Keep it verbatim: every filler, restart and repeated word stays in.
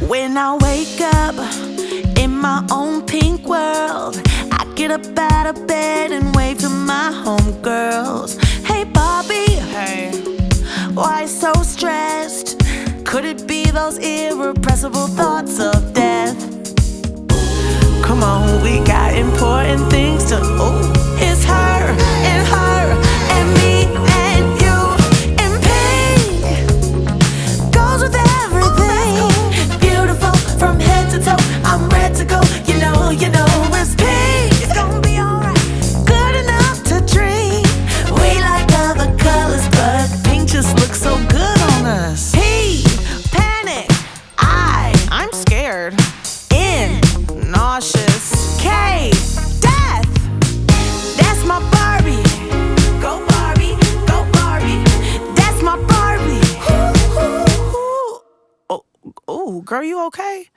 When I wake up in my own pink world, I get up out of bed and wave to my homegirls. Hey Bobby, Hey, why so stressed? Could it be those irrepressible thoughts of death? Come on, we got important things to. Ooh, it's her and her and me and you in pink. Goes with everything. Beautiful from head to toe. I'm ready to go. You know, you know it's pink. It's gonna be alright. Good enough to dream. We like other colors, but pink just looks so good on us. P, panic. I, I'm scared. N, nauseous. K, death. That's my Barbie. Go Barbie, go Barbie. That's my Barbie. Ooh, ooh, ooh. Oh, ooh, girl, you okay?